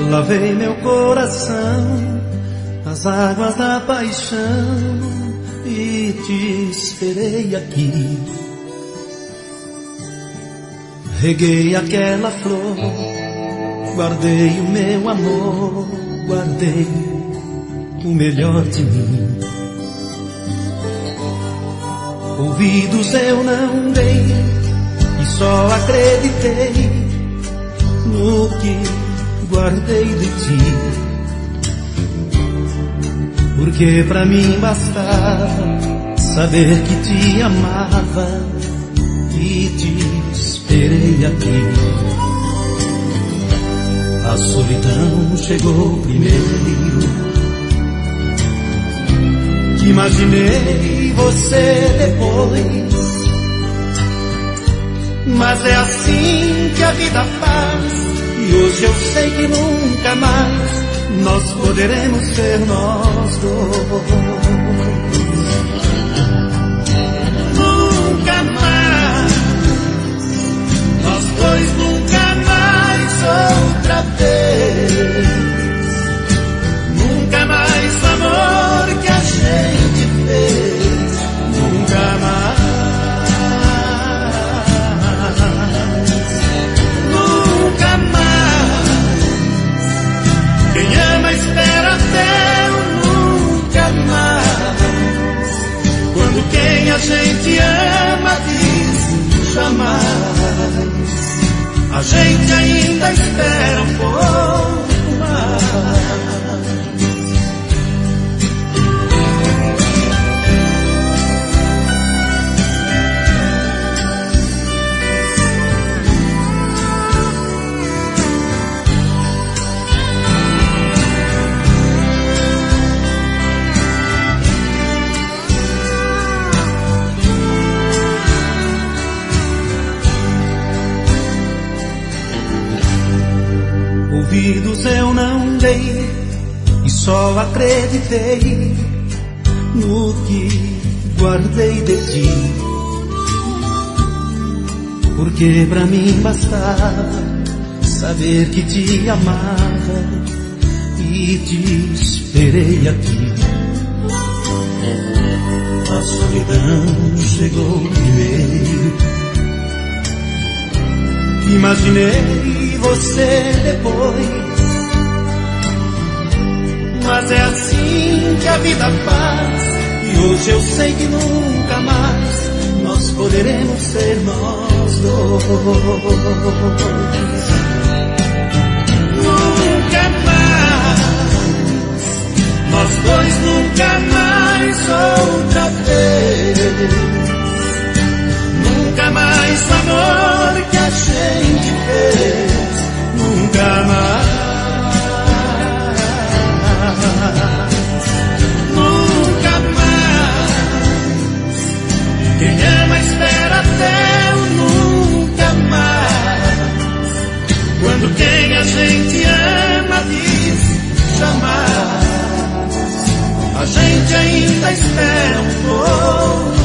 Lavei meu coração nas águas da paixão e te esperei aqui. Reguei aquela flor, guardei o meu amor, guardei o melhor de mim. Ouvidos eu não dei e só acreditei no que guardei de ti. Porque pra mim bastava saber que te amava e te esperei aqui. A solidão chegou primeiro. Imaginei você depois, mas é assim que a vida faz. E hoje eu sei que nunca mais nós poderemos ser nós dois. Nunca mais, nós dois nunca mais outra vez. Nunca mais o amor que a gente fez. Nunca mais. Nunca mais. Quem ama espera até o nunca mais. Quando quem a gente ama diz jamais, a gente ainda espera um pouco mais. Ouvidos eu não dei e só acreditei no que guardei de ti. Porque pra mim bastava saber que te amava e te esperei aqui. A solidão chegou primeiro. Imaginei você depois, mas é assim que a vida faz. E hoje eu sei que nunca mais nós poderemos ser nós dois. Nunca mais, nós dois nunca mais outra vez. Nunca mais o amor que a gente fez. Nunca mais. Nunca mais. Quem ama espera até o nunca mais. Quando quem a gente ama diz jamais, a gente ainda espera um pouco.